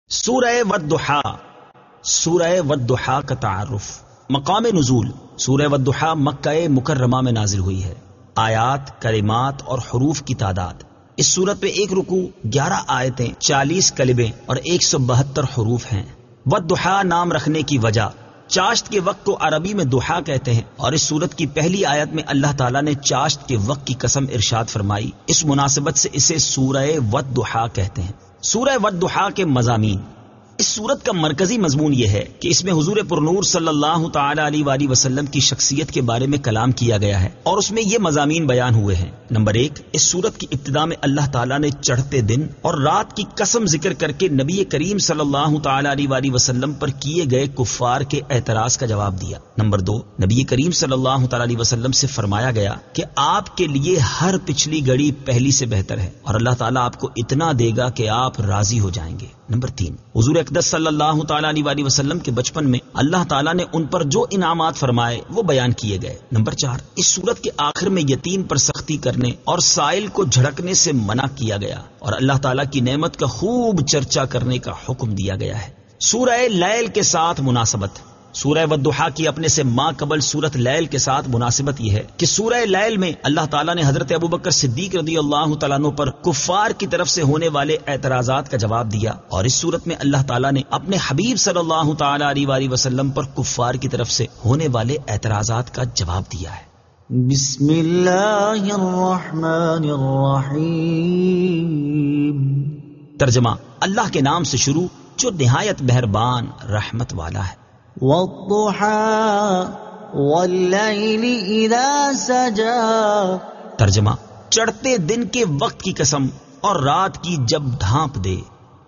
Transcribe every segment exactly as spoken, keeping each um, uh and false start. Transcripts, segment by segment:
سورہ والضحا، سورہ والضحا کا تعارف۔ مقام نزول، سورہ والضحا مکہ مکرمہ میں نازل ہوئی ہے۔ آیات، کلمات اور حروف کی تعداد، اس سورت میں ایک رکوع، گیارہ آیتیں، چالیس کلمے اور ایک سو بہتر حروف ہیں۔ والضحا نام رکھنے کی وجہ، چاشت کے وقت کو عربی میں ضحا کہتے ہیں، اور اس سورت کی پہلی آیت میں اللہ تعالیٰ نے چاشت کے وقت کی قسم ارشاد فرمائی، اس مناسبت سے اسے سورہ والضحا کہتے ہیں۔ سورہ والضحا کے مضامین، اس سورت کا مرکزی مضمون یہ ہے کہ اس میں حضور پرنور صلی اللہ تعالی علیہ وآلہ وسلم کی شخصیت کے بارے میں کلام کیا گیا ہے، اور اس میں یہ مضامین بیان ہوئے ہیں۔ نمبر ایک، اس سورت کی ابتدا میں اللہ تعالیٰ نے چڑھتے دن اور رات کی قسم ذکر کر کے نبی کریم صلی اللہ تعالی علیہ وآلہ وسلم پر کیے گئے کفار کے اعتراض کا جواب دیا۔ نمبر دو، نبی کریم صلی اللہ تعالی علیہ وسلم سے فرمایا گیا کہ آپ کے لیے ہر پچھلی گھڑی پہلی سے بہتر ہے، اور اللہ تعالیٰ آپ کو اتنا دے گا کہ آپ راضی ہو جائیں گے۔ نمبر تین، حضور اقدس صلی اللہ تعالی علیہ وآلہ وسلم کے بچپن میں اللہ تعالیٰ نے ان پر جو انعامات فرمائے وہ بیان کیے گئے۔ نمبر چار، اس سورت کے آخر میں یتیم پر سختی کرنے اور سائل کو جھڑکنے سے منع کیا گیا، اور اللہ تعالیٰ کی نعمت کا خوب چرچا کرنے کا حکم دیا گیا ہے۔ سورہ لیل کے ساتھ مناسبت، سورہ والضحا کی اپنے سے ما قبل سورت لیل کے ساتھ مناسبت یہ ہے کہ سورہ لیل میں اللہ تعالیٰ نے حضرت ابوبکر صدیق رضی اللہ تعالیٰ عنہ پر کفار کی طرف سے ہونے والے اعتراضات کا جواب دیا، اور اس سورت میں اللہ تعالیٰ نے اپنے حبیب صلی اللہ تعالیٰ علیہ وآلہ وسلم پر کفار کی طرف سے ہونے والے اعتراضات کا جواب دیا ہے۔ بسم اللہ الرحمن الرحیم۔ ترجمہ، اللہ کے نام سے شروع جو نہایت مہربان رحمت والا ہے۔ والضحى واللیل اذا سجى۔ ترجمہ، چڑھتے دن کے وقت کی قسم اور رات کی جب ڈھانپ دے۔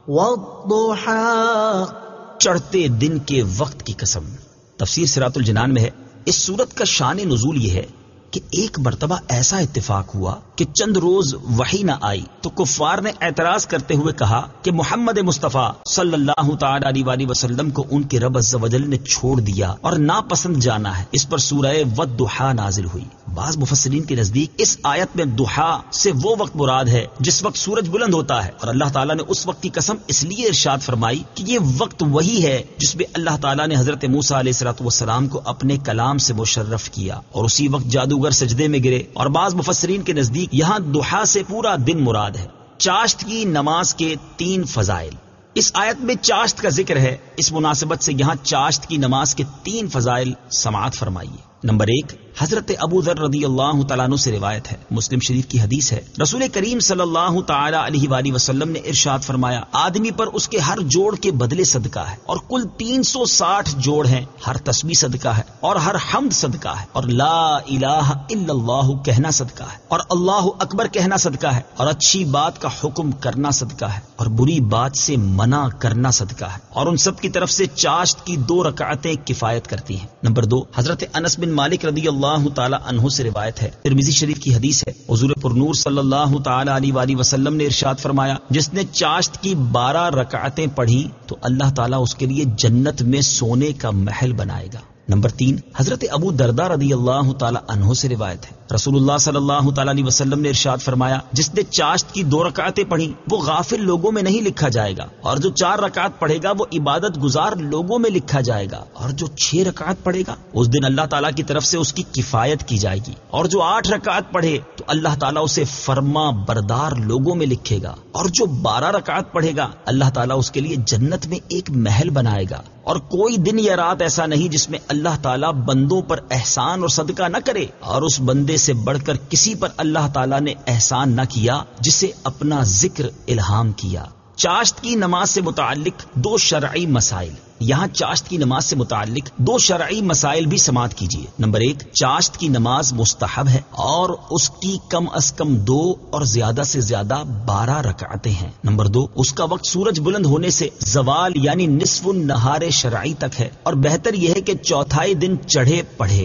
والضحى، چڑھتے دن کے وقت کی قسم۔ تفسیر صراط الجنان میں ہے، اس سورت کا شان نزول یہ ہے کہ ایک مرتبہ ایسا اتفاق ہوا کہ چند روز وحی نہ آئی تو کفار نے اعتراض کرتے ہوئے کہا کہ محمد مصطفیٰ صلی اللہ تعالی علیہ وآلہ وسلم کو ان کے رب عز و جل نے چھوڑ دیا اور ناپسند جانا ہے۔ اس پر سورہ والضحا نازل ہوئی۔ بعض مفسرین کے نزدیک اس آیت میں ضحا سے وہ وقت مراد ہے جس وقت سورج بلند ہوتا ہے، اور اللہ تعالیٰ نے اس وقت کی قسم اس لیے ارشاد فرمائی کہ یہ وقت وہی ہے جس میں اللہ تعالیٰ نے حضرت موسیٰ علیہ الصلوۃ والسلام کو اپنے کلام سے مشرف کیا، اور اسی وقت جادوگر سجدے میں گرے۔ اور بعض مفسرین کے نزدیک یہاں ضحا سے پورا دن مراد ہے۔ چاشت کی نماز کے تین فضائل، اس آیت میں چاشت کا ذکر ہے، اس مناسبت سے یہاں چاشت کی نماز کے تین فضائل سماعت فرمائیے۔ نمبر ایک، حضرت ابو ذر رضی اللہ تعالیٰ عنہ سے روایت ہے، مسلم شریف کی حدیث ہے، رسول کریم صلی اللہ تعالی علیہ وآلہ وسلم نے ارشاد فرمایا، آدمی پر اس کے ہر جوڑ کے بدلے صدقہ ہے، اور کل تین سو ساٹھ جوڑ ہیں، ہر تسبیح صدقہ ہے، اور ہر حمد صدقہ ہے، اور لا الہ الا اللہ کہنا صدقہ ہے، اور اللہ اکبر کہنا صدقہ ہے، اور اچھی بات کا حکم کرنا صدقہ ہے، اور بری بات سے منع کرنا صدقہ ہے، اور ان سب کی طرف سے چاشت کی دو رکعتیں کفایت کرتی ہیں۔ نمبر دو، حضرت انس بن مالک رضی اللہ تعالی عنہ سے روایت ہے، ترمذی شریف کی حدیث ہے، حضور پرنور صلی اللہ تعالی علیہ وآلہ وسلم نے ارشاد فرمایا، جس نے چاشت کی بارہ رکعتیں پڑھی تو اللہ تعالیٰ اس کے لیے جنت میں سونے کا محل بنائے گا۔ نمبر تین، حضرت ابو درداء رضی اللہ تعالی عنہ سے روایت ہے، رسول اللہ صلی اللہ تعالی علیہ وسلم نے ارشاد فرمایا، جس نے چاشت کی دو رکعتیں پڑھی وہ غافل لوگوں میں نہیں لکھا جائے گا، اور جو چار رکعت پڑھے گا وہ عبادت گزار لوگوں میں لکھا جائے گا، اور جو چھ رکعت پڑھے گا اس دن اللہ تعالیٰ کی طرف سے اس کی کفایت کی جائے گی، اور جو آٹھ رکعت پڑھے تو اللہ تعالیٰ اسے فرما بردار لوگوں میں لکھے گا، اور جو بارہ رکعت پڑھے گا اللہ تعالیٰ اس کے لیے جنت میں ایک محل بنائے گا، اور کوئی دن یا رات ایسا نہیں جس میں اللہ تعالیٰ بندوں پر احسان اور صدقہ نہ کرے، اور اس بندے سے بڑھ کر کسی پر اللہ تعالیٰ نے احسان نہ کیا جسے اپنا ذکر الہام کیا۔ چاشت کی نماز سے متعلق دو شرعی مسائل، یہاں چاشت کی نماز سے متعلق دو شرعی مسائل بھی سماعت کیجیے۔ نمبر ایک، چاشت کی نماز مستحب ہے اور اس کی کم از کم دو اور زیادہ سے زیادہ بارہ رکعتیں ہیں۔ نمبر دو، اس کا وقت سورج بلند ہونے سے زوال یعنی نصف النہار شرعی تک ہے، اور بہتر یہ ہے کہ چوتھائی دن چڑھے پڑھے۔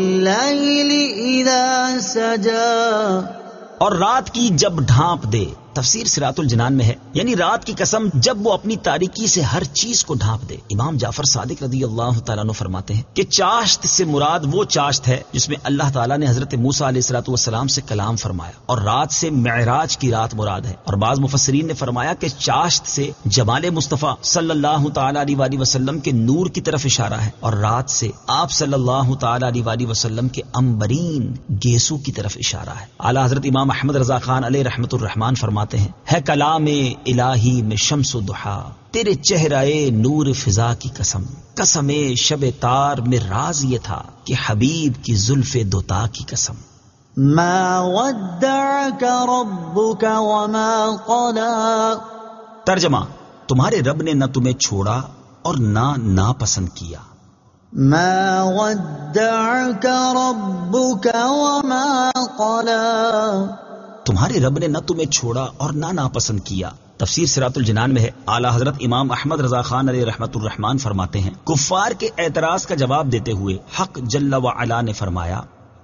واللیل اذا سجى، اور رات کی جب ڈھانپ دے۔ تفسیر صراط الجنان میں ہے، یعنی رات کی قسم جب وہ اپنی تاریکی سے ہر چیز کو ڈھانپ دے۔ امام جعفر صادق رضی اللہ تعالیٰ عنہ فرماتے ہیں کہ چاشت سے مراد وہ چاشت ہے جس میں اللہ تعالیٰ نے حضرت موسیٰ علیہ الصلوۃ والسلام سے کلام فرمایا، اور رات سے معراج کی رات مراد ہے۔ اور بعض مفسرین نے فرمایا کہ چاشت سے جمال مصطفیٰ صلی اللہ تعالیٰ علیہ وآلہ وسلم کے نور کی طرف اشارہ ہے، اور رات سے آپ صلی اللہ تعالیٰ علیہ وآلہ وسلم کے عنبرین گیسو کی طرف اشارہ ہے۔ اعلیٰ حضرت امام احمد رضا خان علیہ رحمت الرحمان فرماتے ہیں، ہے کلام الہی میں شمس و ضحیٰ، تیرے چہرہ نور فضا کی قسم، قسم شب تار میں راز یہ تھا کہ حبیب کی زلف دوتا کی قسم۔ ما ودعك ربك وما قلى۔ ترجمہ، تمہارے رب نے نہ تمہیں چھوڑا اور نہ ناپسند کیا۔ ما ودعك ربك وما قلى، تمہارے رب نے نہ تمہیں چھوڑا اور نہ ناپسند کیا۔ تفسیر صراط الجنان میں ہے، اعلیٰ حضرت امام احمد رضا خان علیہ رحمت الرحمان فرماتے ہیں، کفار کے اعتراض کا جواب دیتے ہوئے حق جل وعلا نے فرمایا،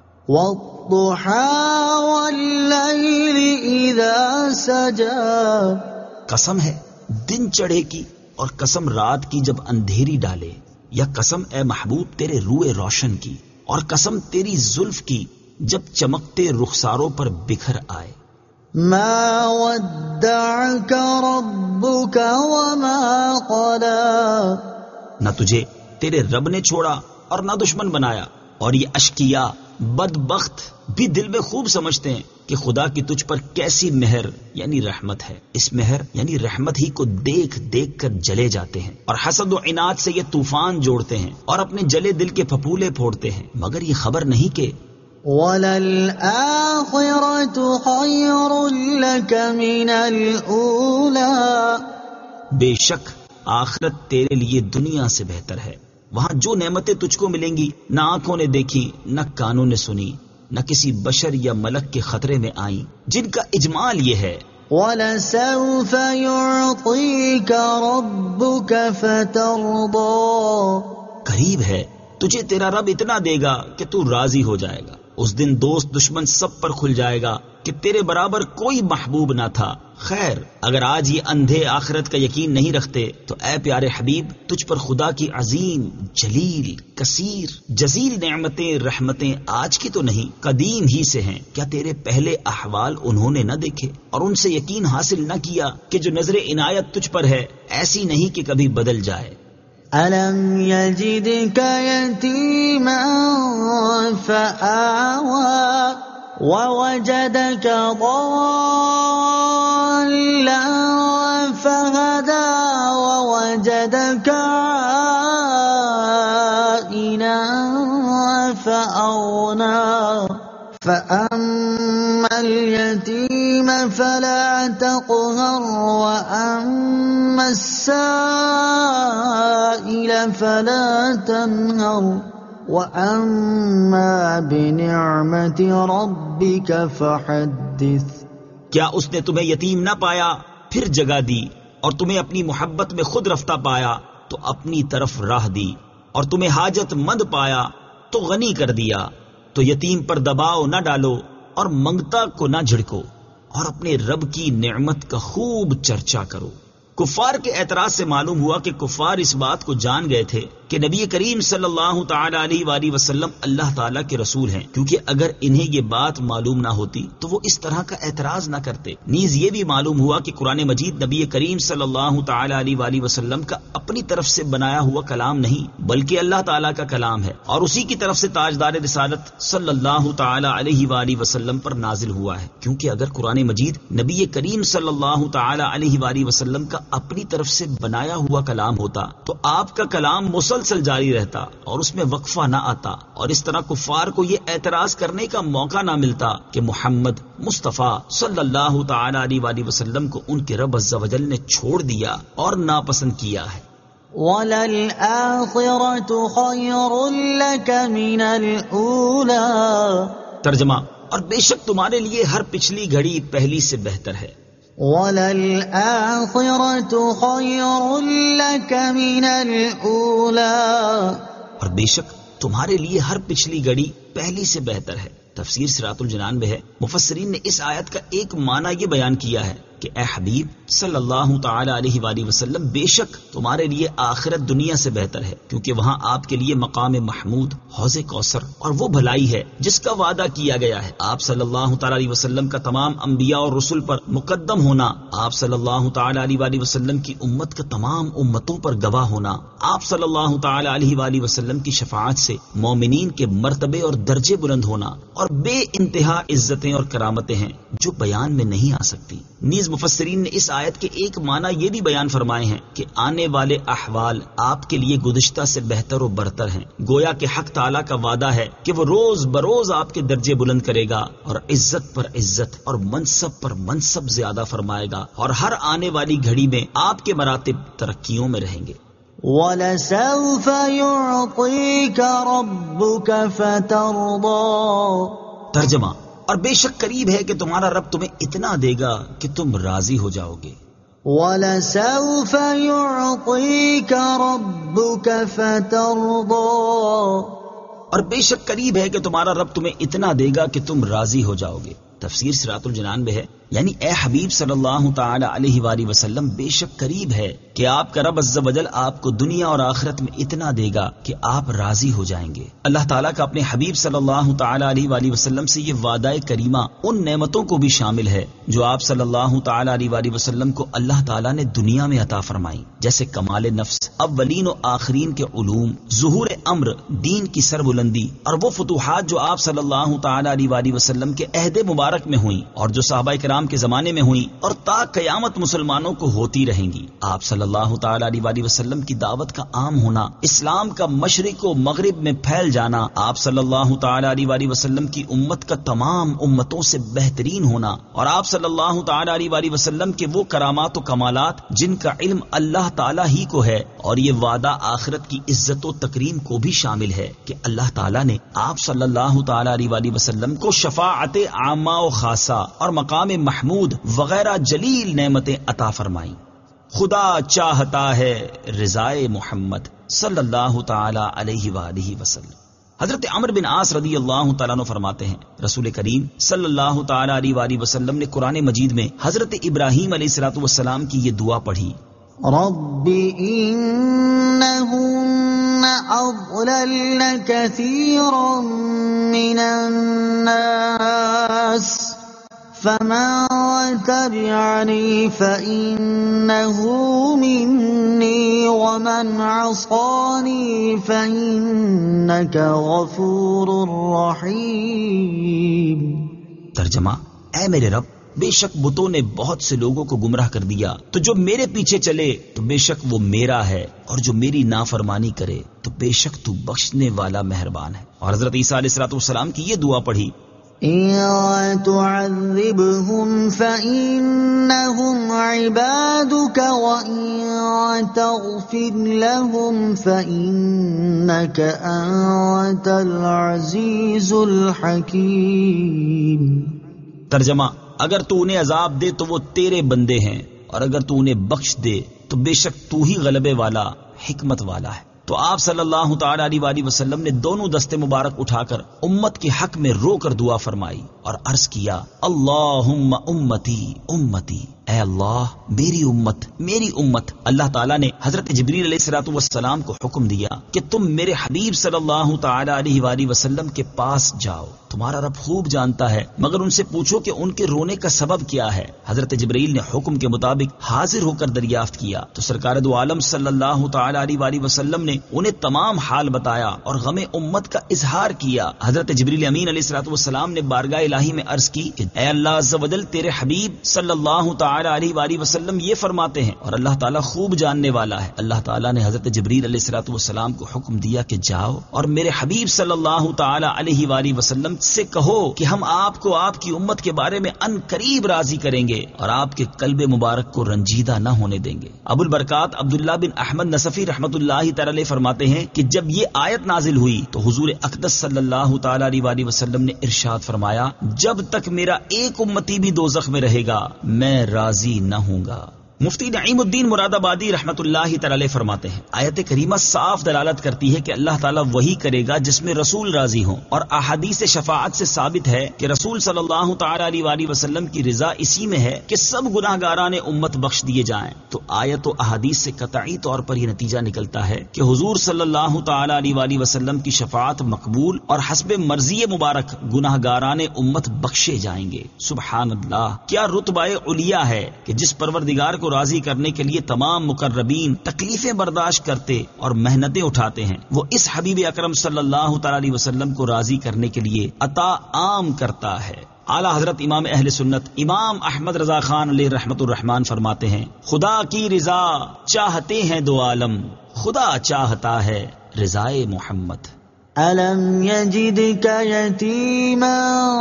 والضحى والليل اذا سجى، قسم ہے دن چڑھے کی اور قسم رات کی جب اندھیری ڈالے، یا قسم اے محبوب تیرے روئے روشن کی، اور قسم تیری زلف کی جب چمکتے رخساروں پر بکھر آئے۔ ما ودعك ربك وما قلى، نہ تجھے تیرے رب نے چھوڑا اور نہ دشمن بنایا۔ اور یہ اشقیا بدبخت بھی دل میں خوب سمجھتے ہیں کہ خدا کی تجھ پر کیسی مہر یعنی رحمت ہے، اس مہر یعنی رحمت ہی کو دیکھ دیکھ کر جلے جاتے ہیں، اور حسد و عناد سے یہ طوفان جوڑتے ہیں اور اپنے جلے دل کے پھپولے پھوڑتے ہیں، مگر یہ خبر نہیں کہ وَلَلْآخِرَةُ خَيْرٌ لَكَ مِنَ الْأُولَى، بے شک آخرت تیرے لیے دنیا سے بہتر ہے۔ وہاں جو نعمتیں تجھ کو ملیں گی نہ آنکھوں نے دیکھی، نہ کانوں نے سنی، نہ کسی بشر یا ملک کے خطرے میں آئیں، جن کا اجمال یہ ہے، وَلَسَوْفَ يُعْطِيكَ رَبُّكَ فَتَرْضَىٰ، قریب ہے تجھے تیرا رب اتنا دے گا کہ تو راضی ہو جائے گا۔ اس دن دوست دشمن سب پر کھل جائے گا کہ تیرے برابر کوئی محبوب نہ تھا۔ خیر، اگر آج یہ اندھے آخرت کا یقین نہیں رکھتے تو اے پیارے حبیب، تجھ پر خدا کی عظیم، جلیل، کثیر، جزیل نعمتیں، رحمتیں آج کی تو نہیں، قدیم ہی سے ہیں۔ کیا تیرے پہلے احوال انہوں نے نہ دیکھے اور ان سے یقین حاصل نہ کیا کہ جو نظر عنایت تجھ پر ہے ایسی نہیں کہ کبھی بدل جائے؟ أَلَمْ يَجِدْكَ يَتِيمًا فَآوَى وَوَجَدَكَ ضَالًّا فَهَدَى وَوَجَدَكَ عَائِلًا فَأَغْنَى فَأَمَّا الْيَتِيمَ فَلَا تَقْهَرْ وَأَمَّا السَّائِلَ فَلَا تَنْهَرْ وَأَمَّا بِنِعْمَةِ رَبِّكَ فَحَدِّثْ۔ کیا اس نے تمہیں یتیم نہ پایا پھر جگہ دی، اور تمہیں اپنی محبت میں خود رفتہ پایا تو اپنی طرف راہ دی، اور تمہیں حاجت مند پایا تو غنی کر دیا، تو یتیم پر دباؤ نہ ڈالو اور منگتا کو نہ جھڑکو، اور اپنے رب کی نعمت کا خوب چرچا کرو۔ کفار کے اعتراض سے معلوم ہوا کہ کفار اس بات کو جان گئے تھے کہ نبی کریم صلی اللہ تعالی علیہ وآلہ وسلم اللہ تعالیٰ کے رسول ہیں، کیونکہ اگر انہیں یہ بات معلوم نہ ہوتی تو وہ اس طرح کا اعتراض نہ کرتے۔ نیز یہ بھی معلوم ہوا کہ قرآن مجید نبی کریم صلی اللہ تعالی علیہ وآلہ وسلم کا اپنی طرف سے بنایا ہوا کلام نہیں بلکہ اللہ تعالیٰ کا کلام ہے، اور اسی کی طرف سے تاجدار رسالت صلی اللہ تعالی علیہ وآلہ وسلم پر نازل ہوا ہے، کیونکہ اگر قرآن مجید نبی کریم صلی اللہ تعالی علیہ وآلہ وسلم کا اپنی طرف سے بنایا ہوا کلام ہوتا تو آپ کا کلام مسلسل جاری رہتا اور اس میں وقفہ نہ آتا، اور اس طرح کفار کو یہ اعتراض کرنے کا موقع نہ ملتا کہ محمد مصطفیٰ صلی اللہ تعالی علیہ وآلہ وسلم کو ان کے رب عز و جل نے چھوڑ دیا اور ناپسند کیا ہے۔ وَلَلْآخِرَةُ خَيْرٌ لَكَ مِنَ الْأُولَى، ترجمہ، اور بے شک تمہارے لیے ہر پچھلی گھڑی پہلی سے بہتر ہے۔ وَلَلْآخِرَةُ خَيْرٌ لَكَ مِنَ الْأُولَى، اور بے شک تمہارے لیے ہر پچھلی گھڑی پہلی سے بہتر ہے۔ تفسیر صراط الجنان میں ہے، مفسرین نے اس آیت کا ایک معنی یہ بیان کیا ہے کہ اے حبیب صلی اللہ تعالی علیہ وآلہ وسلم، بے شک تمہارے لیے آخرت دنیا سے بہتر ہے، کیونکہ وہاں آپ کے لیے مقام محمود، حوض کوثر اور وہ بھلائی ہے جس کا وعدہ کیا گیا ہے۔ آپ صلی اللہ تعالی علیہ وسلم کا تمام انبیاء اور رسل پر مقدم ہونا، آپ صلی اللہ تعالی علیہ وآلہ وسلم کی امت کا تمام امتوں پر گواہ ہونا، آپ صلی اللہ تعالی علیہ وآلہ وسلم کی شفاعت سے مومنین کے مرتبے اور درجے بلند ہونا، اور بے انتہا عزتیں اور کرامتیں ہیں جو بیان میں نہیں آ سکتی۔ نیز مفسرین نے اس آیت کے ایک معنی یہ بھی بیان فرمائے ہیں کہ آنے والے احوال آپ کے لیے گزشتہ سے بہتر و برتر ہیں، گویا کہ حق تعالیٰ کا وعدہ ہے کہ وہ روز بروز آپ کے درجے بلند کرے گا اور عزت پر عزت اور منصب پر منصب زیادہ فرمائے گا، اور ہر آنے والی گھڑی میں آپ کے مراتب ترقیوں میں رہیں گے۔ وَلَسَوْفَ يُعْطِيكَ رَبُّكَ فَتَرْضَىٰ۔ ترجمہ، اور بے شک قریب ہے کہ تمہارا رب تمہیں اتنا دے گا کہ تم راضی ہو جاؤ گے۔ وَلَسَوْفَ يُعْطِيكَ رَبُّكَ فَتَرْضَىٰ۔ اور بے شک قریب ہے کہ تمہارا رب تمہیں اتنا دے گا کہ تم راضی ہو جاؤ گے۔ تفسیر صراط الجنان میں ہے، یعنی اے حبیب صلی اللہ تعالی علیہ وآلہ وسلم، بے شک قریب ہے کہ آپ کا رب عز و جل آپ کو دنیا اور آخرت میں اتنا دے گا کہ آپ راضی ہو جائیں گے۔ اللہ تعالیٰ کا اپنے حبیب صلی اللہ تعالی علیہ وآلہ وسلم سے یہ وعدہ کریمہ ان نعمتوں کو بھی شامل ہے جو آپ صلی اللہ تعالی علیہ وآلہ وسلم کو اللہ تعالیٰ نے دنیا میں عطا فرمائی، جیسے کمال نفس، اولین و آخرین کے علوم، ظہور امر، دین کی سربلندی، اور وہ فتوحات جو آپ صلی اللہ تعالی علیہ وآلہ وسلم کے عہد مبارک میں ہوئیں اور جو صحابہ کرام کے زمانے میں ہوئیں اور تا قیامت مسلمانوں کو ہوتی رہیں گی۔ آپ صلی اللہ تعالی علیہ وآلہ وسلم کی دعوت کا عام ہونا، اسلام کا مشرق و مغرب میں پھیل جانا، آپ صلی اللہ تعالی علیہ وآلہ وسلم کی امت کا تمام امتوں سے بہترین ہونا، اور آپ صلی اللہ تعالی علیہ وآلہ وسلم کے وہ کرامات و کمالات جن کا علم اللہ تعالی ہی کو ہے، اور یہ وعدہ آخرت کی عزت و تکریم کو بھی شامل ہے کہ اللہ تعالی نے آپ صلی اللہ تعالی علیہ وآلہ وسلم کو شفاعت عامہ و خاصہ اور مقام محمود وغیرہ جلیل نعمتیں عطا فرمائیں۔ خدا چاہتا ہے رضائے محمد صلی اللہ تعالی علیہ وآلہ وسلم۔ حضرت عمرو بن عاص رضی اللہ تعالیٰ عنہ فرماتے ہیں، رسول کریم صلی اللہ تعالی علیہ وآلہ وسلم نے قرآن مجید میں حضرت ابراہیم علیہ الصلوۃ والسلام کی یہ دعا پڑھی، رب انہن اضللن کثیرا من الناس فمن تبعنی فإنه منی ومن عصانی فإنک غفور رحیم۔ ترجمہ، اے میرے رب، بے شک بتوں نے بہت سے لوگوں کو گمراہ کر دیا، تو جو میرے پیچھے چلے تو بے شک وہ میرا ہے، اور جو میری نافرمانی کرے تو بے شک تو بخشنے والا مہربان ہے۔ اور حضرت عیسیٰ علیہ الصلوۃ والسلام کی یہ دعا پڑھی، إِن تُعَذِّبْهُمْ فَإِنَّهُمْ عِبَادُكَ وَإِن تَغْفِرْ لَهُمْ فَإِنَّكَ أَنْتَ الْعَزِيزُ الْحَكِيمُ۔ ترجمہ، اگر تو انہیں عذاب دے تو وہ تیرے بندے ہیں، اور اگر تو انہیں بخش دے تو بے شک تو ہی غلبے والا، حکمت والا ہے۔ تو آپ صلی اللہ تعالی علیہ وآلہ وسلم نے دونوں دستے مبارک اٹھا کر امت کے حق میں رو کر دعا فرمائی اور عرض کیا، اللہم امتی امتی، اے اللہ میری امت میری امت۔ اللہ تعالیٰ نے حضرت جبریل علیہ الصلوۃ والسلام کو حکم دیا کہ تم میرے حبیب صلی اللہ تعالی علیہ وآلہ وسلم کے پاس جاؤ، تمہارا رب خوب جانتا ہے، مگر ان سے پوچھو کہ ان کے رونے کا سبب کیا ہے۔ حضرت جبریل نے حکم کے مطابق حاضر ہو کر دریافت کیا تو سرکار دو عالم صلی اللہ تعالی علیہ وآلہ وسلم نے انہیں تمام حال بتایا اور غم امت کا اظہار کیا۔ حضرت جبریل امین علیہ الصلوۃ والسلام نے بارگاہ الہی میں عرض کی کہ اے اللہ عز و جل، تیرے حبیب صلی اللہ تعالی علیہ وآلہ وسلم یہ فرماتے ہیں، اور اللہ تعالیٰ خوب جاننے والا ہے۔ اللہ تعالیٰ نے حضرت جبریل علیہ الصلوۃ والسلام کو حکم دیا کہ جاؤ اور میرے حبیب صلی اللہ تعالی علیہ وآلہ وسلم سے کہو کہ ہم آپ کو آپ کی امت کے بارے میں ان قریب راضی کریں گے اور آپ کے قلب مبارک کو رنجیدہ نہ ہونے دیں گے۔ ابو البرکات عبداللہ بن احمد نصفی رحمۃ اللہ تعالی فرماتے ہیں کہ جب یہ آیت نازل ہوئی تو حضور اقدس صلی اللہ تعالی علیہ وآلہ وسلم نے ارشاد فرمایا، جب تک میرا ایک امتی بھی دوزخ میں رہے گا میں راضی نہ ہوں گا۔ مفتی نعیم الدین مراد آبادی رحمت اللہ تعالی فرماتے ہیں آیت کریمہ صاف دلالت کرتی ہے کہ اللہ تعالیٰ وہی کرے گا جس میں رسول راضی ہوں، اور احادیث شفاعت سے ثابت ہے کہ رسول صلی اللہ تعالی علیہ وآلہ وسلم کی رضا اسی میں ہے کہ سب گناہگاران امت بخش دیے جائیں۔ تو آیت و احادیث سے قطعی طور پر یہ نتیجہ نکلتا ہے کہ حضور صلی اللہ تعالی علیہ وآلہ وسلم کی شفاعت مقبول اور حسب مرضی مبارک گناہگاران امت بخشے جائیں گے۔ سبحان اللہ، کیا رتبہ علیا ہے کہ جس پروردگار کو راضی کرنے کے لیے تمام مقربین تکلیفیں برداشت کرتے اور محنتیں اٹھاتے ہیں، وہ اس حبیب اکرم صلی اللہ تعالی علیہ وسلم کو راضی کرنے کے لیے عطا عام کرتا ہے۔ اعلیٰ حضرت امام اہل سنت امام احمد رضا خان علیہ رحمت الرحمان فرماتے ہیں خدا کی رضا چاہتے ہیں دو عالم، خدا چاہتا ہے رضائے محمد۔ أَلَمْ يَجِدْكَ يَتِيمًا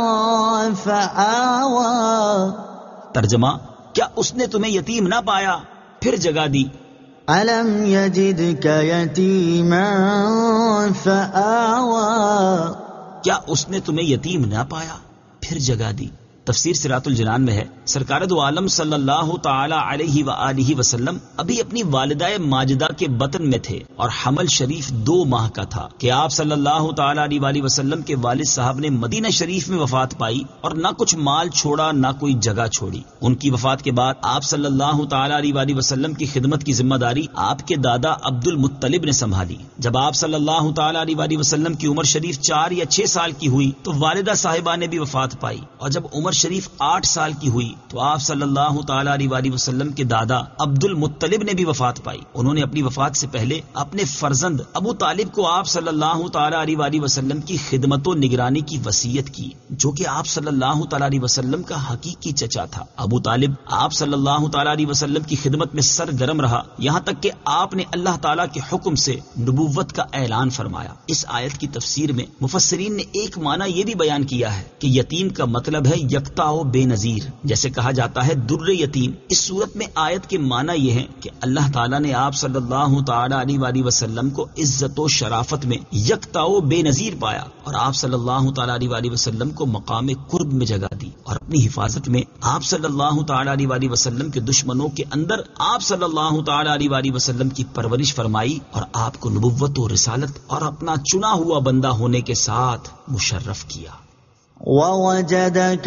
فَآوَى، ترجمہ، کیا اس نے تمہیں یتیم نہ پایا پھر جگہ دی؟ أَلَمْ يَجِدْكَ يَتِيمًا فَآوَى، کیا اس نے تمہیں یتیم نہ پایا پھر جگہ دی؟ تفسیر صراط الجنان میں ہے سرکار دو عالم صلی اللہ تعالی علیہ وآلہ وسلم ابھی اپنی والدہ ماجدہ کے بطن میں تھے اور حمل شریف دو ماہ کا تھا کہ آپ صلی اللہ تعالی علیہ وآلہ وسلم کے والد صاحب نے مدینہ شریف میں وفات پائی اور نہ کچھ مال چھوڑا نہ کوئی جگہ چھوڑی۔ ان کی وفات کے بعد آپ صلی اللہ تعالی علیہ وآلہ وسلم کی خدمت کی ذمہ داری آپ کے دادا عبد المطلب نے سنبھالی۔ جب آپ صلی اللہ تعالی علیہ وآلہ وسلم کی عمر شریف چار یا چھ سال کی ہوئی تو والدہ صاحبہ نے بھی وفات پائی، اور جب عمر شریف آٹھ سال کی ہوئی تو آپ صلی اللہ تعالی علیہ وآلہ وسلم کے دادا عبد المطلب نے بھی وفات پائی۔ انہوں نے اپنی وفات سے پہلے اپنے فرزند ابو طالب کو آپ صلی اللہ تعالی علیہ وآلہ وسلم کی خدمت و نگرانی کی وصیت کی، جو کہ آپ صلی اللہ تعالی علیہ وسلم کا حقیقی چچا تھا۔ ابو طالب آپ صلی اللہ تعالی علیہ وسلم کی خدمت میں سرگرم رہا، یہاں تک کہ آپ نے اللہ تعالی کے حکم سے نبوت کا اعلان فرمایا۔ اس آیت کی تفسیر میں مفسرین نے ایک معنی یہ بھی بیان کیا ہے کہ یتیم کا مطلب ہے یکتا و بے نظیر، جیسے کہا جاتا ہے در یتیم۔ اس صورت میں آیت کے معنی یہ ہے کہ اللہ تعالیٰ نے آپ صلی اللہ تعالی علیہ وآلہ وسلم کو عزت و شرافت میں یکتا و بے نظیر پایا، اور آپ صلی اللہ تعالی علیہ وآلہ وسلم کو مقام قرب میں جگہ دی، اور اپنی حفاظت میں آپ صلی اللہ تعالی علیہ وآلہ وسلم کے دشمنوں کے اندر آپ صلی اللہ تعالی علیہ وآلہ وسلم کی پرورش فرمائی، اور آپ کو نبوت و رسالت اور اپنا چنا ہوا بندہ ہونے کے ساتھ مشرف کیا۔ وَوَجَدَكَ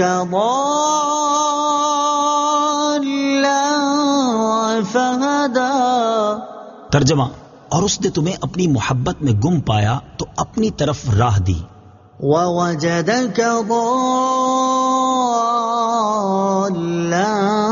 ضَالًّا فَهَدَىٰ، ترجمہ، اور اس نے تمہیں اپنی محبت میں گم پایا تو اپنی طرف راہ دی۔ وَوَجَدَكَ ضَالًّا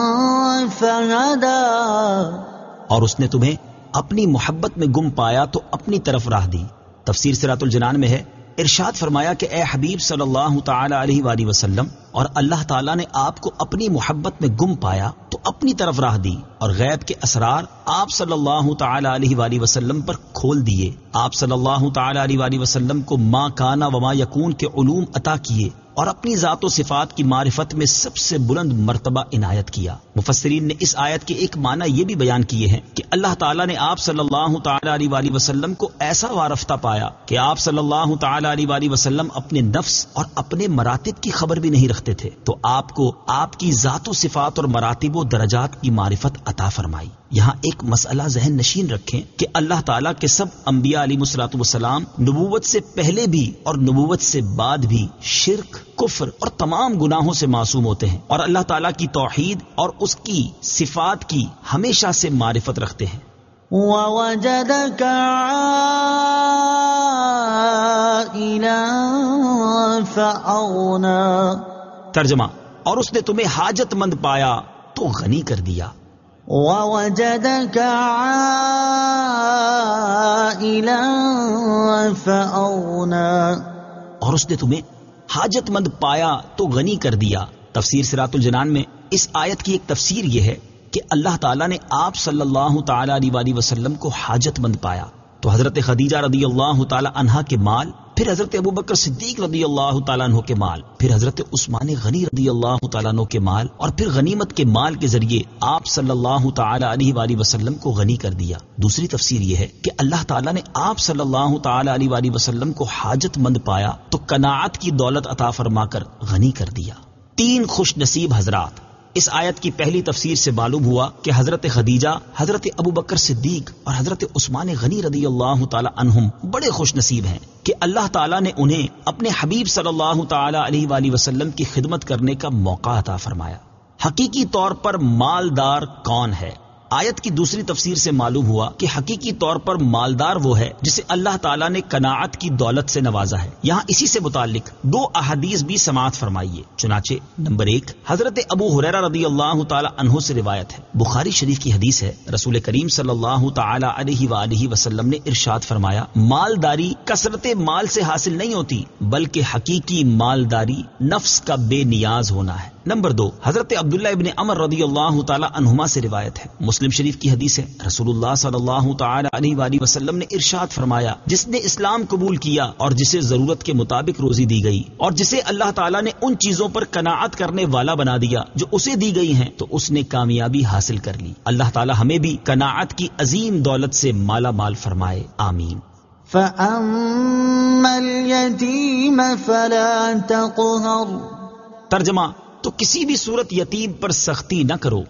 فَهَدَىٰ، اور اس نے تمہیں اپنی محبت میں گم پایا تو اپنی طرف راہ دی۔ تفسیر صراط الجنان میں ہے ارشاد فرمایا کہ اے حبیب صلی اللہ تعالی علیہ وآلہ وسلم، اور اللہ تعالیٰ نے آپ کو اپنی محبت میں گم پایا تو اپنی طرف راہ دی، اور غیب کے اسرار آپ صلی اللہ تعالی علیہ وآلہ وسلم پر کھول دیے۔ آپ صلی اللہ تعالی علیہ وآلہ وسلم کو ما کانا وما یکون کے علوم عطا کیے، اور اپنی ذات و صفات کی معرفت میں سب سے بلند مرتبہ عنایت کیا۔ مفسرین نے اس آیت کے ایک معنی یہ بھی بیان کیے ہیں کہ اللہ تعالیٰ نے آپ صلی اللہ تعالی علیہ وآلہ وسلم کو ایسا وارفتہ پایا کہ آپ صلی اللہ تعالی علیہ وآلہ وسلم اپنے نفس اور اپنے مراتب کی خبر بھی نہیں رکھتے تھے، تو آپ کو آپ کی ذات و صفات اور مراتب و درجات کی معرفت عطا فرمائی۔ یہاں ایک مسئلہ ذہن نشین رکھیں کہ اللہ تعالیٰ کے سب انبیاء علیہ الصلوۃ والسلام نبوت سے پہلے بھی اور نبوت سے بعد بھی شرک، کفر اور تمام گناہوں سے معصوم ہوتے ہیں، اور اللہ تعالیٰ کی توحید اور اس کی صفات کی ہمیشہ سے معرفت رکھتے ہیں۔ وَوَجَدَكَ عَائِلًا فَأَغْنَىٰ، ترجمہ، اور اس نے تمہیں حاجت مند پایا تو غنی کر دیا۔ وَوَجَدَكَ عَائِلًا فَأَغْنَىٰ، اور اس نے تمہیں حاجت مند پایا تو غنی کر دیا۔ تفسیر صراط الجنان میں اس آیت کی ایک تفسیر یہ ہے کہ اللہ تعالیٰ نے آپ صلی اللہ تعالی علیہ وآلہ وسلم کو حاجت مند پایا تو حضرت خدیجہ رضی اللہ تعالی عنہا کے مال، پھر حضرت ابوبکر صدیق رضی اللہ تعالیٰ عنہ کے مال، پھر حضرت عثمان غنی رضی اللہ تعالیٰ عنہ کے مال، اور پھر غنیمت کے مال کے ذریعے آپ صلی اللہ تعالی علیہ وآلہ وسلم کو غنی کر دیا۔ دوسری تفسیر یہ ہے کہ اللہ تعالیٰ نے آپ صلی اللہ تعالی علیہ وآلہ وسلم کو حاجت مند پایا تو قناعت کی دولت عطا فرما کر غنی کر دیا۔ تین خوش نصیب حضرات اس آیت کی پہلی تفسیر سے معلوم ہوا کہ حضرت خدیجہ، حضرت ابو بکر صدیق اور حضرت عثمان غنی رضی اللہ تعالی عنہم بڑے خوش نصیب ہیں کہ اللہ تعالیٰ نے انہیں اپنے حبیب صلی اللہ تعالی علیہ وآلہ وسلم کی خدمت کرنے کا موقع عطا فرمایا۔ حقیقی طور پر مالدار کون ہے؟ آیت کی دوسری تفسیر سے معلوم ہوا کہ حقیقی طور پر مالدار وہ ہے جسے اللہ تعالیٰ نے قناعت کی دولت سے نوازا ہے۔ یہاں اسی سے متعلق دو احادیث بھی سماعت فرمائیے۔ چنانچہ نمبر ایک، حضرت ابو ہریرہ رضی اللہ تعالی عنہ سے روایت ہے، بخاری شریف کی حدیث ہے، رسول کریم صلی اللہ تعالی علیہ وآلہ وسلم نے ارشاد فرمایا، مالداری کثرت مال سے حاصل نہیں ہوتی بلکہ حقیقی مالداری نفس کا بے نیاز ہونا ہے۔ نمبر دو، حضرت عبداللہ ابن عمر رضی اللہ تعالی عنہما سے روایت ہے، مسلم شریف کی حدیث ہے، رسول اللہ صلی اللہ تعالی علیہ وآلہ وسلم نے ارشاد فرمایا، جس نے اسلام قبول کیا اور جسے ضرورت کے مطابق روزی دی گئی اور جسے اللہ تعالیٰ نے ان چیزوں پر قناعت کرنے والا بنا دیا جو اسے دی گئی ہیں، تو اس نے کامیابی حاصل کر لی۔ اللہ تعالیٰ ہمیں بھی قناعت کی عظیم دولت سے مالا مال فرمائے، آمین۔ فَأَمَّا الْيَتِيمَ فَلَا تَقْهَرْ، ترجمہ، تو کسی بھی صورت یتیم پر سختی نہ کرو۔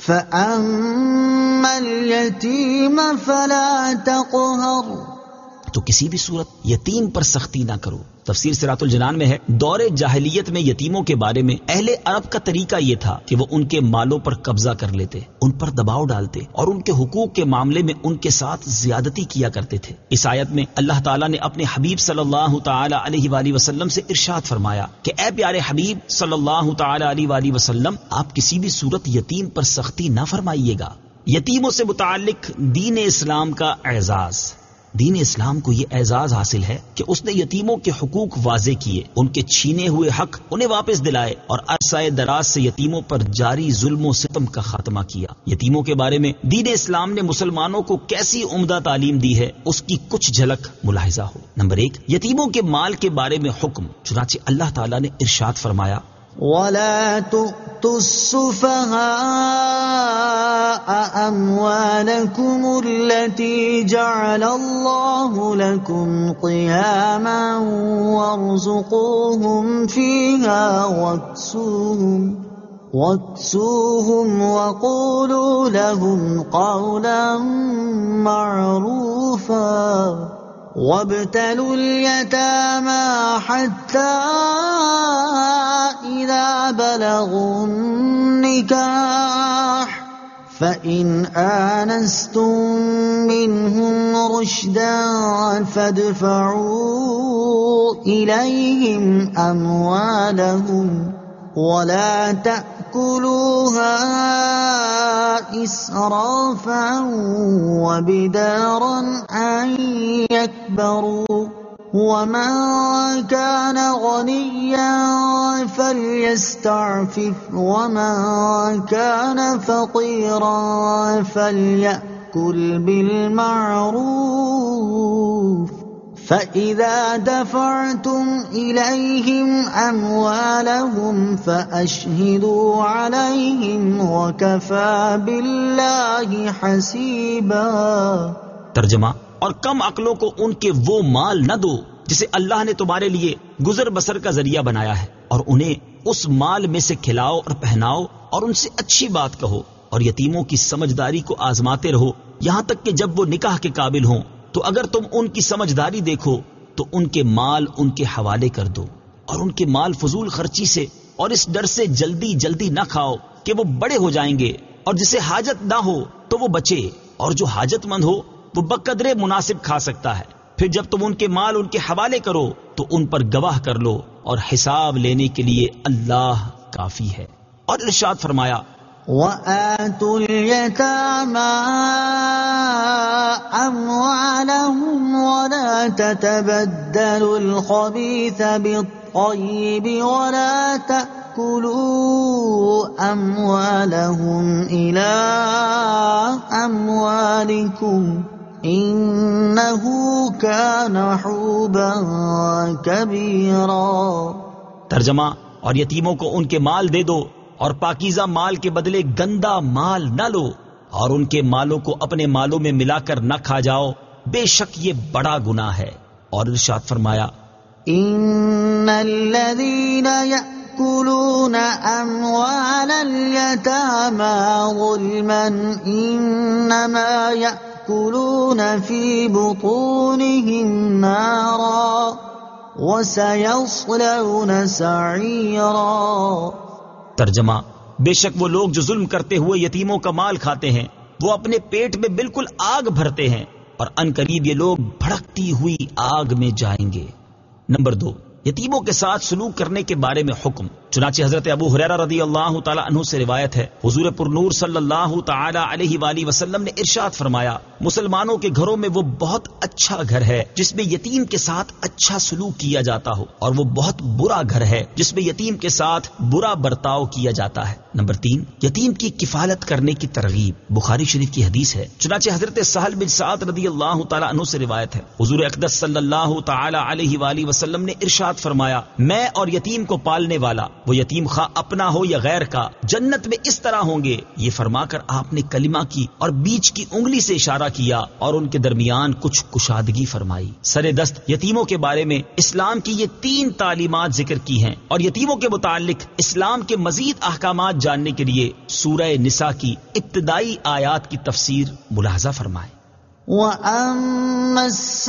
فَأَمَّا الْيَتِيمَ فَلَا تَقْهَرْ، تو کسی بھی صورت یتیم پر سختی نہ کرو۔ تفسیر صراط الجنان میں ہے، دور جاہلیت میں یتیموں کے بارے میں اہل عرب کا طریقہ یہ تھا کہ وہ ان کے مالوں پر قبضہ کر لیتے، ان پر دباؤ ڈالتے اور ان کے حقوق کے معاملے میں ان کے ساتھ زیادتی کیا کرتے تھے۔ اس آیت میں اللہ تعالیٰ نے اپنے حبیب صلی اللہ تعالی علیہ وآلہ وسلم سے ارشاد فرمایا کہ اے پیارے حبیب صلی اللہ تعالی علیہ وآلہ وسلم، آپ کسی بھی صورت یتیم پر سختی نہ فرمائیے گا۔ یتیموں سے متعلق دین اسلام کا اعزاز، دین اسلام کو یہ اعزاز حاصل ہے کہ اس نے یتیموں کے حقوق واضح کیے، ان کے چھینے ہوئے حق انہیں واپس دلائے اور عرصہ دراز سے یتیموں پر جاری ظلم و ستم کا خاتمہ کیا۔ یتیموں کے بارے میں دین اسلام نے مسلمانوں کو کیسی عمدہ تعلیم دی ہے، اس کی کچھ جھلک ملاحظہ ہو۔ نمبر ایک، یتیموں کے مال کے بارے میں حکم، چنانچہ اللہ تعالیٰ نے ارشاد فرمایا، وَلَا تُؤْتُوا السُّفَهَاءَ أَمْوَالَكُمُ الَّتِي جَعَلَ اللَّهُ لَكُمْ قِيَامًا وَارْزُقُوهُمْ فِيهَا وَاكْسُوهُمْ وَاكْسُوهُمْ وَقُولُوا لَهُمْ قَوْلًا مَّعْرُوفًا وَابْتَلُوا الْيَتَامَى حَتَّى إِذَا بَلَغُوا النِّكَاحَ فَإِنْ آنَسْتُم مِّنْهُمْ رُشْدًا فَادْفَعُوا إِلَيْهِمْ أَمْوَالَهُمْ وَلَا تَأْكُلُوهَا إِسْرَافًا وَبِدَارًا أَن يَكْبَرُوا وَمَن كَانَ غَنِيًّا فَلْيَسْتَعْفِفْ وَمَن كَانَ فَقِيرًا فَلْيَأْكُلْ بِالْمَعْرُوفِ فَإِذَا دَفَعْتُمْ إِلَيْهِمْ أَمْوَالَهُمْ فَأَشْهِدُوا عَلَيْهِمْ وَكَفَى بِاللَّهِ حَسِيبًا۔ ترجمہ، اور کم عقلوں کو ان کے وہ مال نہ دو جسے اللہ نے تمہارے لیے گزر بسر کا ذریعہ بنایا ہے، اور انہیں اس مال میں سے کھلاؤ اور پہناؤ اور ان سے اچھی بات کہو، اور یتیموں کی سمجھداری کو آزماتے رہو یہاں تک کہ جب وہ نکاح کے قابل ہوں، تو اگر تم ان کی سمجھداری دیکھو تو ان کے مال ان کے حوالے کر دو، اور ان کے مال فضول خرچی سے اور اس ڈر سے جلدی جلدی نہ کھاؤ کہ وہ بڑے ہو جائیں گے، اور جسے حاجت نہ ہو تو وہ بچے، اور جو حاجت مند ہو وہ بقدرے مناسب کھا سکتا ہے۔ پھر جب تم ان کے مال ان کے حوالے کرو تو ان پر گواہ کر لو، اور حساب لینے کے لیے اللہ کافی ہے۔ اور ارشاد فرمایا، وَآتُوا الْيَتَامَى أَمْوَالَهُمْ وَلَا تَتَبَدَّلُوا الْخَبِيثَ بِالطَّيِّبِ وَلَا تَأْكُلُوا أَمْوَالَهُمْ إِلَىٰ أَمْوَالِكُمْ إِنَّهُ كَانَ حُوبًا كَبِيرًا۔ ترجمہ، اور یتیموں کو ان کے مال دے دو، اور پاکیزہ مال کے بدلے گندا مال نہ لو، اور ان کے مالوں کو اپنے مالوں میں ملا کر نہ کھا جاؤ، بے شک یہ بڑا گناہ ہے۔ اور ارشاد فرمایا، ان الذين يأكلون أموال اليتامى ظلما إنما يأكلون في بطونهم نارا وسيصلون سعيرا۔ ترجمہ: بے شک وہ لوگ جو ظلم کرتے ہوئے یتیموں کا مال کھاتے ہیں وہ اپنے پیٹ میں بالکل آگ بھرتے ہیں اور ان قریب یہ لوگ بھڑکتی ہوئی آگ میں جائیں گے۔ نمبر دو، یتیموں کے ساتھ سلوک کرنے کے بارے میں حکم۔ چنانچہ حضرت ابو ہریرہ رضی اللہ تعالی عنہ سے روایت ہے، حضور پرنور صلی اللہ تعالی علیہ وآلہ وسلم نے ارشاد فرمایا، مسلمانوں کے گھروں میں وہ بہت اچھا گھر ہے جس میں یتیم کے ساتھ اچھا سلوک کیا جاتا ہو، اور وہ بہت برا گھر ہے جس میں یتیم کے ساتھ برا برتاؤ کیا جاتا ہے۔ نمبر تین، یتیم کی کفالت کرنے کی ترغیب۔ بخاری شریف کی حدیث ہے، چنانچہ حضرت سہل بن سعد رضی اللہ تعالی عنہ سے روایت ہے، حضور اقدس صلی اللہ تعالی علیہ وآلہ وسلم نے ارشاد فرمایا، میں اور یتیم کو پالنے والا، وہ یتیم خواہ اپنا ہو یا غیر کا، جنت میں اس طرح ہوں گے۔ یہ فرما کر آپ نے کلمہ کی اور بیچ کی انگلی سے اشارہ کیا اور ان کے درمیان کچھ کشادگی فرمائی۔ سر دست یتیموں کے بارے میں اسلام کی یہ تین تعلیمات ذکر کی ہیں، اور یتیموں کے متعلق اسلام کے مزید احکامات جاننے کے لیے سورہ نساء کی ابتدائی آیات کی تفسیر ملاحظہ فرمائیں۔ وَأَمَّا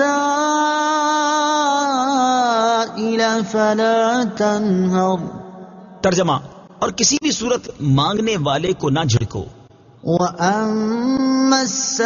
السَّائِلَ فَلَا تَنْهَرْ۔ ترجمہ: اور کسی بھی صورت مانگنے والے کو نہ جھڑکو۔ وَأَمَّا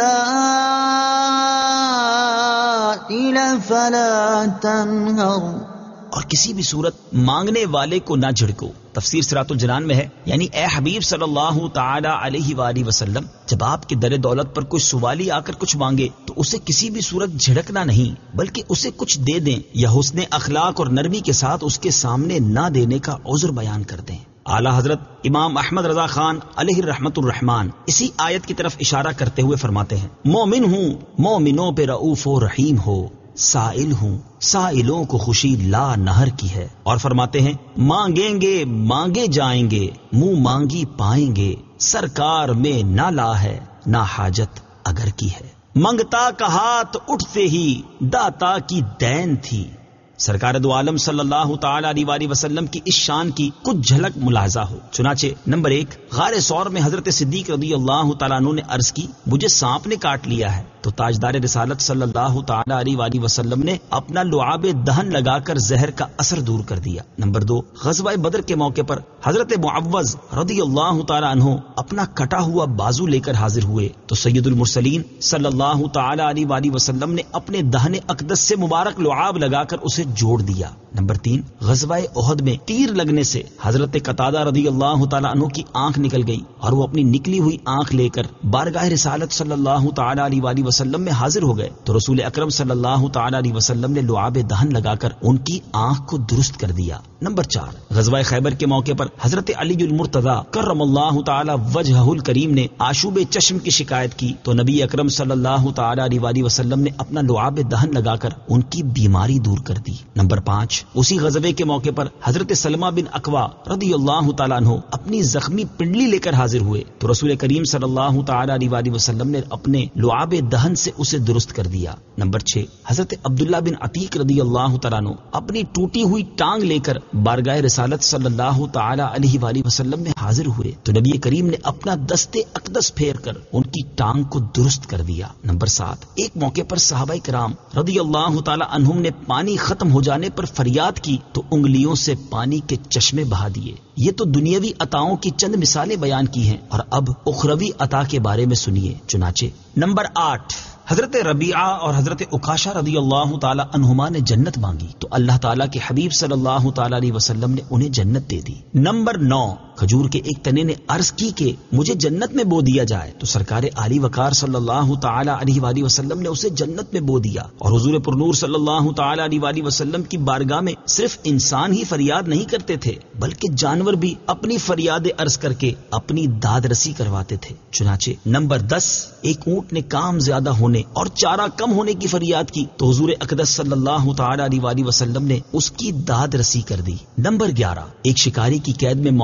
السَّائِلَ فَلَا تَنْهَرْ۔ اور کسی بھی صورت مانگنے والے کو نہ جھڑکو۔ تفسیر صراط الجنان میں ہے، یعنی اے حبیب صلی اللہ تعالی علیہ وآلہ وسلم، جب آپ کے در دولت پر کوئی سوالی آ کر کچھ مانگے تو اسے کسی بھی صورت جھڑکنا نہیں، بلکہ اسے کچھ دے دیں یا حسن اخلاق اور نرمی کے ساتھ اس کے سامنے نہ دینے کا عذر بیان کر دیں۔ اعلیٰ حضرت امام احمد رضا خان علیہ رحمت الرحمان اسی آیت کی طرف اشارہ کرتے ہوئے فرماتے ہیں، مومن ہوں مومنوں پہ رؤوف و رحیم ہو، سائل ہوں سائلوں کو خوشی لا نہر کی ہے، اور فرماتے ہیں، مانگیں گے مانگے جائیں گے، منہ مانگی پائیں گے، سرکار میں نہ لا ہے نہ حاجت اگر کی ہے، منگتا کا ہاتھ اٹھتے ہی داتا کی دین تھی۔ سرکار دو عالم صلی اللہ تعالی علیہ وآلہ وسلم کی اس شان کی کچھ جھلک ملاحظہ ہو۔ چنانچہ نمبر ایک، غار ثور میں حضرت صدیق رضی اللہ تعالیٰ عنہ نے عرض کی، مجھے سانپ نے کاٹ لیا ہے، تو تاجدار رسالت صلی اللہ تعالی علیہ وآلہ وسلم نے اپنا لعاب دہن لگا کر زہر کا اثر دور کر دیا۔ نمبر دو، غزوہ بدر کے موقع پر حضرت معوذ رضی اللہ تعالی عنہ اپنا کٹا ہوا بازو لے کر حاضر ہوئے تو سید المرسلین صلی اللہ تعالی علیہ وآلہ وسلم نے اپنے دہن اقدس سے مبارک لعاب لگا کر اسے جوڑ دیا۔ نمبر تین، غزوہ احد میں تیر لگنے سے حضرت قتادہ رضی اللہ تعالی عنہ کی آنکھ نکل گئی اور وہ اپنی نکلی ہوئی آنکھ لے کر بارگاہ رسالت صلی اللہ تعالی علیہ وآلہ وسلم میں حاضر ہو گئے تو رسول اکرم صلی اللہ تعالی علیہ وسلم نے لعاب دہن لگا کر ان کی آنکھ کو درست کر دیا۔ نمبر چار، غزوہ خیبر کے موقع پر حضرت علی المرتضی کرم اللہ تعالی وجہہ الکریم نے آشوب چشم کی شکایت کی تو نبی اکرم صلی اللہ تعالی علیہ وآلہ وسلم نے اپنا لعاب دہن لگا کر ان کی بیماری دور کر دی۔ نمبر پانچ، اسی غزوے کے موقع پر حضرت سلمہ بن اکوا رضی اللہ تعالیٰ عنہ اپنی زخمی پنڈلی لے کر حاضر ہوئے تو رسول کریم صلی اللہ تعالی علیہ وآلہ وسلم نے اپنے لعاب دہن سے اسے درست کر دیا۔ نمبر چھ، حضرت عبداللہ بن عتیق رضی اللہ تعالیٰ عنہ اپنی ٹوٹی ہوئی ٹانگ لے کر بارگاہ رسالت صلی اللہ تعالی علیہ وآلہ وسلم میں حاضر ہوئے تو نبی کریم نے اپنا دستے اقدس پھیر کر ان کی ٹانگ کو درست کر دیا۔ نمبر سات، ایک موقع پر صحابہ کرام رضی اللہ تعالی عنہم نے پانی ختم ہو جانے پر فریاد کی تو انگلیوں سے پانی کے چشمے بہا دیے۔ یہ تو دنیاوی عطاؤں کی چند مثالیں بیان کی ہیں، اور اب اخروی عطا کے بارے میں سنیے۔ چنانچہ نمبر آٹھ، حضرت ربیعہ اور حضرت عکاشہ رضی اللہ تعالی عنہما نے جنت مانگی تو اللہ تعالیٰ کے حبیب صلی اللہ تعالی علیہ وسلم نے انہیں جنت دے دی۔ نمبر نو، کھجور کے ایک تنے نے عرض کی کہ مجھے جنت میں بو دیا جائے تو سرکار عالی وقار صلی اللہ تعالی علیہ وآلہ وسلم نے اسے جنت میں بو دیا، اور حضور پرنور صلی اللہ تعالی علیہ وآلہ وسلم کی بارگاہ میں صرف انسان ہی فریاد نہیں کرتے تھے بلکہ جانور بھی اپنی فریاد عرض کر کے اپنی داد رسی کرواتے تھے۔ چنانچہ نمبر دس، ایک اونٹ نے کام زیادہ ہونے اور چارہ کم ہونے کی فریاد کی تو حضور اقدس صلی اللہ تعالی علیہ وآلہ وسلم نے اس کی داد رسی کر دی۔ نمبر گیارہ، ایک شکاری کی قید میں موجود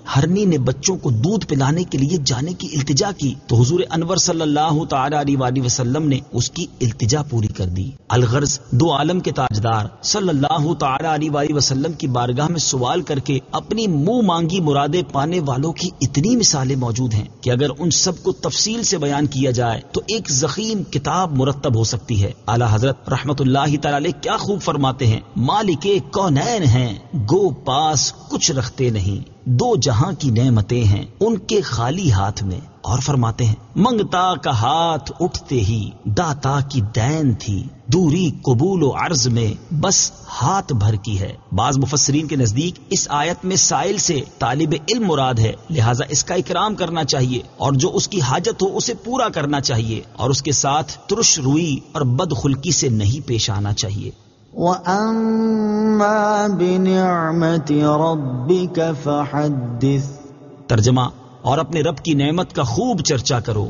ہرنی نے بچوں کو دودھ پلانے کے لیے جانے کی التجا کی تو حضور انور صلی اللہ تعالی علیہ وآلہ وسلم نے اس کی التجا پوری کر دی۔ الغرض دو عالم کے تاجدار صلی اللہ تعالی علیہ وآلہ وسلم کی بارگاہ میں سوال کر کے اپنی منہ مانگی مرادیں پانے والوں کی اتنی مثالیں موجود ہیں کہ اگر ان سب کو تفصیل سے بیان کیا جائے تو ایک ضخیم کتاب مرتب ہو سکتی ہے۔ اعلیٰ حضرت رحمت اللہ تعالی علیہ کیا خوب فرماتے ہیں، مالک کونین ہیں گو پاس کچھ رکھتے نہیں، دو جہاں کی نعمتیں ہیں ان کے خالی ہاتھ میں۔ اور فرماتے ہیں منگتا کا ہاتھ اٹھتے ہی داتا کی دین تھی، دوری قبول و عرض میں بس ہاتھ بھر کی ہے۔ بعض مفسرین کے نزدیک اس آیت میں سائل سے طالب علم مراد ہے، لہٰذا اس کا اکرام کرنا چاہیے اور جو اس کی حاجت ہو اسے پورا کرنا چاہیے اور اس کے ساتھ ترش روئی اور بدخلقی سے نہیں پیش آنا چاہیے۔ وَأَمَّا بِنِعْمَةِ رَبِّكَ فَحَدِّثْ۔ ترجمہ، اور اپنے رب کی نعمت کا خوب چرچا کرو۔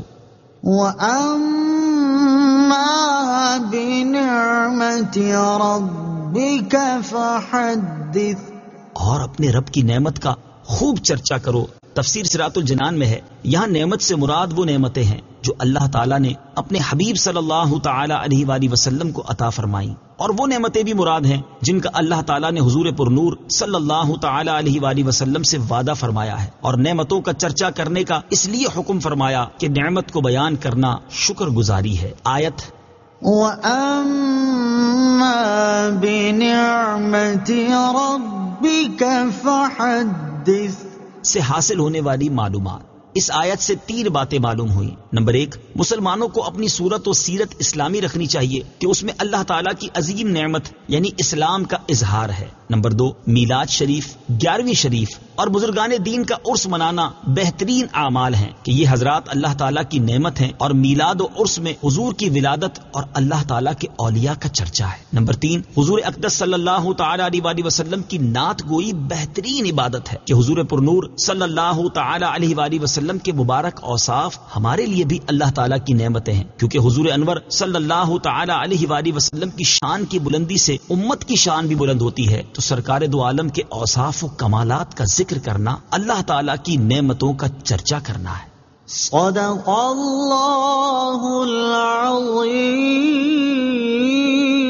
وَأَمَّا بِنِعْمَةِ رَبِّكَ فَحَدِّثْ۔ اور اپنے رب کی نعمت کا خوب چرچا کرو۔ تفسیر صراط الجنان میں ہے، یہاں نعمت سے مراد وہ نعمتیں ہیں جو اللہ تعالیٰ نے اپنے حبیب صلی اللہ تعالی علیہ وآلہ وسلم کو عطا فرمائیں، اور وہ نعمتیں بھی مراد ہیں جن کا اللہ تعالیٰ نے حضور پر نور صلی اللہ تعالی علیہ وآلہ وسلم سے وعدہ فرمایا ہے، اور نعمتوں کا چرچا کرنے کا اس لیے حکم فرمایا کہ نعمت کو بیان کرنا شکر گزاری ہے۔ آیت وَأَمَّا بِنِعْمَةِ رَبِّكَ فَحَدِّثْ سے حاصل ہونے والی معلومات۔ اس آیت سے تین باتیں معلوم ہوئیں۔ نمبر ایک، مسلمانوں کو اپنی صورت و سیرت اسلامی رکھنی چاہیے کہ اس میں اللہ تعالیٰ کی عظیم نعمت یعنی اسلام کا اظہار ہے۔ نمبر دو، میلاد شریف، گیارہویں شریف اور بزرگان دین کا عرس منانا بہترین اعمال ہیں کہ یہ حضرات اللہ تعالیٰ کی نعمت ہیں، اور میلاد و عرس میں حضور کی ولادت اور اللہ تعالیٰ کے اولیاء کا چرچا ہے۔ نمبر تین، حضور اقدس صلی اللہ تعالی علیہ وآلہ وسلم کی نعت گوئی بہترین عبادت ہے کہ حضور پرنور صلی اللہ تعالی علیہ وآلہ وسلم کے مبارک اوصاف ہمارے لیے بھی اللہ تعالیٰ کی نعمتیں ہیں، کیونکہ حضور انور صلی اللہ تعالی علیہ وآلہ وسلم کی شان کی بلندی سے امت کی شان بھی بلند ہوتی ہے، تو سرکار دو عالم کے اوصاف و کمالات کا ذکر کرنا اللہ تعالیٰ کی نعمتوں کا چرچا کرنا ہے۔ صدق اللہ العظیم۔